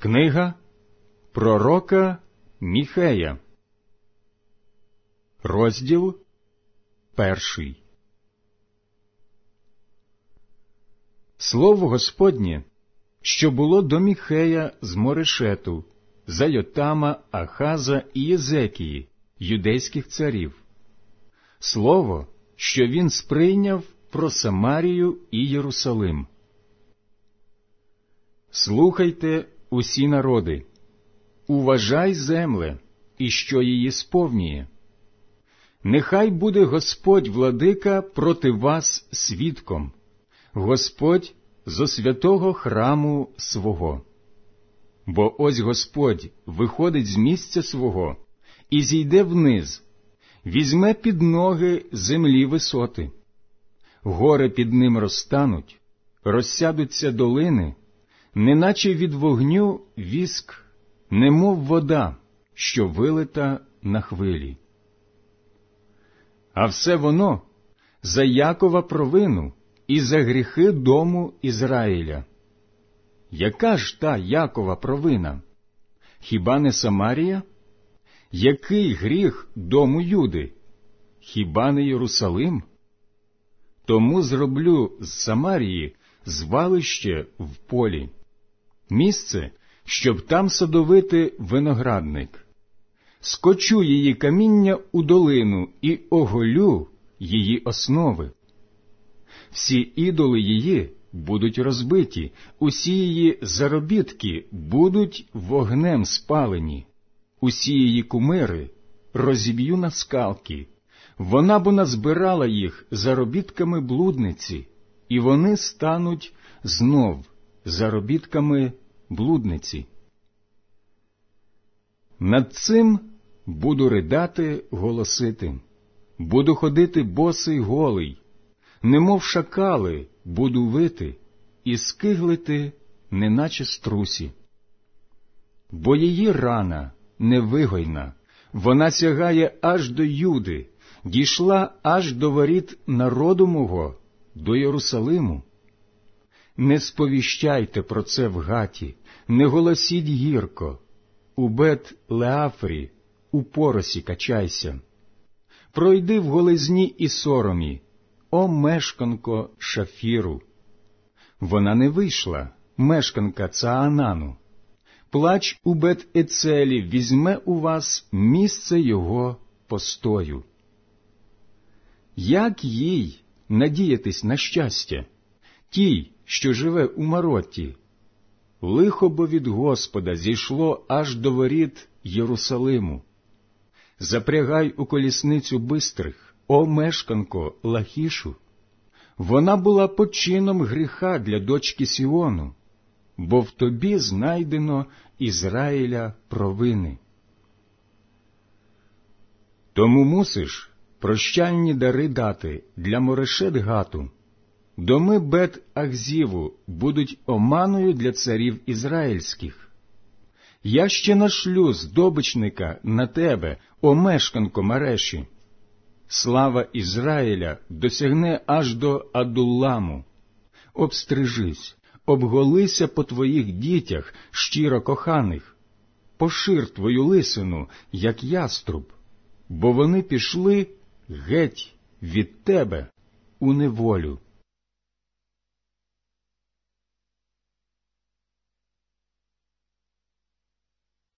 Книга пророка Міхея, розділ 1. Слово Господнє, що було до Міхея з Морешету, за Йотама, Ахаза і Єзекії, юдейських царів. Слово, що він сприйняв про Самарію і Єрусалим. Слухайте, усі народи, уважай, земле, і що її сповнює. Нехай буде Господь владика проти вас свідком, Господь зо святого храму свого. Бо ось Господь виходить з місця свого і зійде вниз, візьме під ноги землі висоти. Гори під ним розтануть, розсядуться долини, неначе від вогню віск, немов вода, що вилита на хвилі. А все воно за Якова провину і за гріхи дому Ізраїля. Яка ж та Якова провина? Хіба не Самарія? Який гріх дому Юди? Хіба не Єрусалим? Тому зроблю з Самарії звалище в полі, місце, щоб там садовити виноградник. Скочу її каміння у долину і оголю її основи. Всі ідоли її будуть розбиті, усі її заробітки будуть вогнем спалені, усі її кумири розіб'ю на скалки. Вона бо назбирала їх заробітками блудниці, і вони стануть знов заробітками блудниці. Над цим буду ридати, голосити, буду ходити босий голий, немов шакали буду вити і скиглити, неначе струсі. Бо її рана невигойна, вона сягає аж до Юди, дійшла аж до воріт народу мого, до Єрусалиму. Не сповіщайте про це в Гаті, не голосіть гірко, у Бет-Леафрі у поросі качайся. Пройди в голизні і соромі, о мешканко Шафіру. Вона не вийшла, мешканка Цаанану. Плач у Бет-Ецелі візьме у вас місце його постою. Як їй надіятись на щастя, тій, що живе у Маротті? Лихо бо від Господа зійшло аж до воріт Єрусалиму. Запрягай у колісницю бистрих, о мешканко Лахішу. Вона була почином гріха для дочки Сіону, бо в тобі знайдено Ізраїля провини. Тому мусиш прощальні дари дати для Морешет-Гату. Доми Бет-Ахзіву будуть оманою для царів ізраїльських. Я ще нашлю здобичника на тебе, о мешканко Мареші. Слава Ізраїля досягне аж до Адулламу. Обстрижись, обголися по твоїх дітях, щиро коханих. Пошир твою лисину, як яструб, бо вони пішли геть від тебе у неволю.